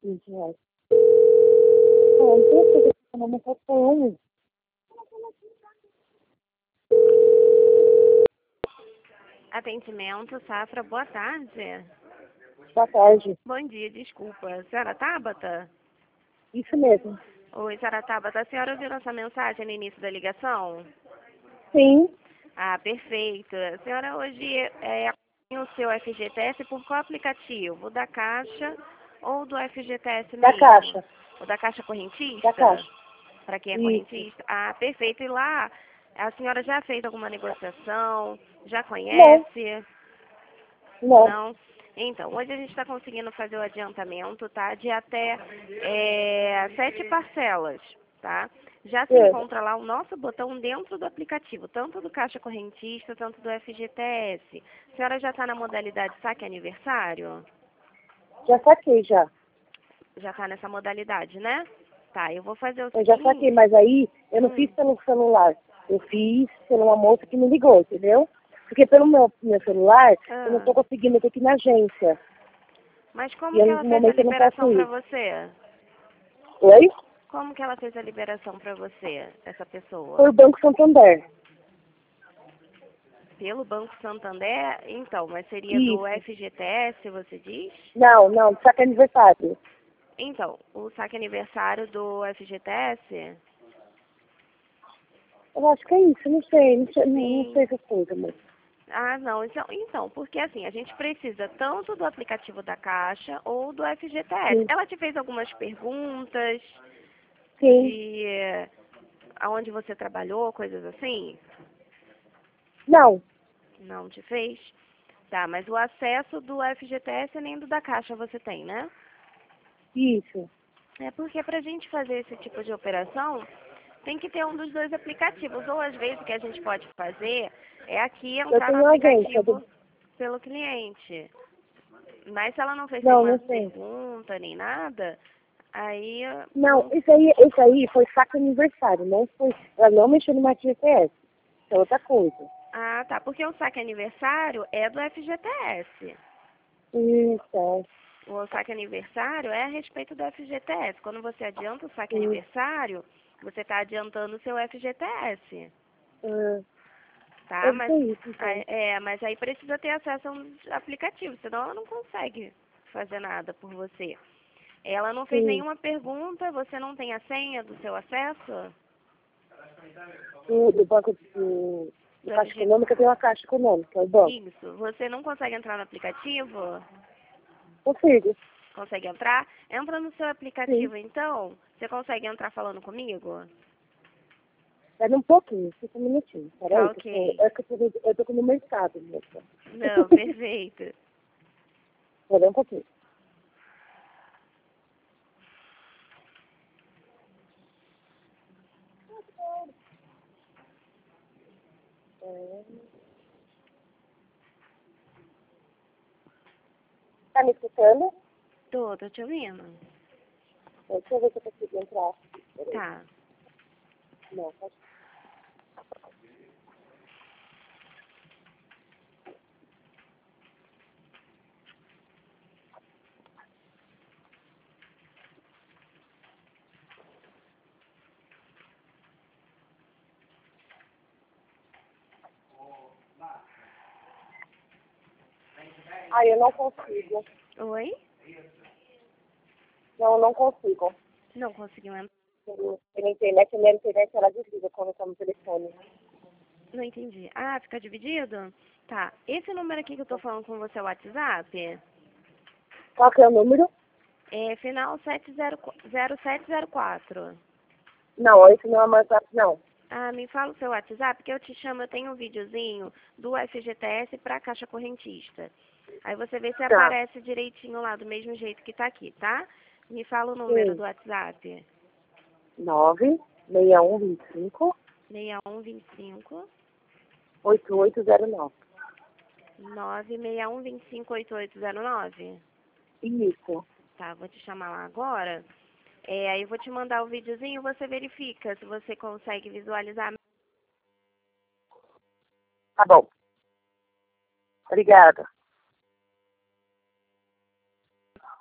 R$20. Não tem que uma cartão. Atendimento Safra, boa tarde. Boa tarde. Bom dia, desculpa. Senhora Tabata? Isso mesmo. Oi, senhora Tabata. A senhora ouviu nossa mensagem no início da ligação? Sim. Ah, perfeito. A senhora hoje tem o seu FGTS por qual aplicativo? O da Caixa ou do FGTS Da mesmo? Caixa. O da Caixa Correntista? Da Caixa. Para quem é Isso. correntista? Ah, perfeito. E lá, a senhora já fez alguma negociação? Já Não. conhece? Não. Não? Então, hoje a gente está conseguindo fazer o adiantamento, tá? De até 7 parcelas, tá? Já se encontra lá o nosso botão dentro do aplicativo, tanto do Caixa Correntista, tanto do FGTS. A senhora já está na modalidade saque aniversário? Já saquei, já. Já está nessa modalidade, né? Tá, eu vou fazer o Eu seguinte... já saquei, mas aí eu não fiz pelo celular. Eu fiz por uma moça que me ligou, entendeu? Porque pelo meu celular, eu não estou conseguindo, eu tenho que ir na agência. Mas como E que eu, ela no fez a momento eu não posso liberação para ir. você? Oi? Como que ela fez a liberação para você, essa pessoa? Foi o Banco Santander. Pelo Banco Santander? Então, mas seria do Isso. FGTS, você diz? Não, saque aniversário. Então, o saque aniversário do FGTS? Eu acho que é isso, não sei essas coisas, mas... Ah, não. Então, porque assim, a gente precisa tanto do aplicativo da Caixa ou do FGTS. Sim. Ela te fez algumas perguntas Sim. de aonde você trabalhou, coisas assim? Não. Não te fez? Tá, mas o acesso do FGTS nem do da Caixa você tem, né? Isso. É porque para a gente fazer esse tipo de operação, tem que ter um dos dois aplicativos. Ou às vezes o que a gente pode fazer é aqui Eu entrar no tenho uma agência. aplicativo pelo cliente. Mas se ela não fez Não, nenhuma não sei. pergunta nem nada, aí Não, esse aí foi saque aniversário, não foi. Ela não mexeu no FGTS. Isso é outra coisa. Ah, tá. Porque o saque aniversário é do FGTS. Isso. O saque aniversário é a respeito do FGTS. Quando você adianta o saque Sim. aniversário, você está adiantando o seu FGTS. Tá, Deve mas, ser isso, então. mas aí precisa ter acesso a um aplicativo, senão ela não consegue fazer nada por você. Ela não fez Sim. nenhuma pergunta, você não tem a senha do seu acesso? Do banco do Caixa Econômica tem uma Caixa Econômica, é o banco. Isso. Você não consegue entrar no aplicativo? Consigo. Consegue entrar? Entra no seu Sim. aplicativo, então. Você consegue entrar falando comigo? Espera um pouquinho, 5 minutinhos. Peraí, Tá, ok. eu tô no mercado, moça. Não, perfeito. Espera um pouquinho. Tá me escutando? Tô te ouvindo. Deixa eu ver se eu consigo entrar. Tá. Não, pode. Eu não consigo. Oi? Não, eu não consigo. Não conseguiu entrar. Pela internet, a minha internet ela desliga quando eu tô no telefone. Não entendi. Ah, fica dividido? Tá. Esse número aqui que eu tô falando com você é o WhatsApp? Qual que é o número? É final 0704. Não, esse não é mais rápido, não. Ah, me fala o seu WhatsApp, que eu te chamo, eu tenho um videozinho do FGTS para Caixa Correntista. Aí você vê se Tá. aparece direitinho lá, do mesmo jeito que tá aqui, tá? Me fala o número Sim. do WhatsApp. 96125 6125 8809. 961258809. Isso. Tá, vou te chamar lá agora. Aí eu vou te mandar o videozinho e você verifica se você consegue visualizar. Tá bom. Obrigada.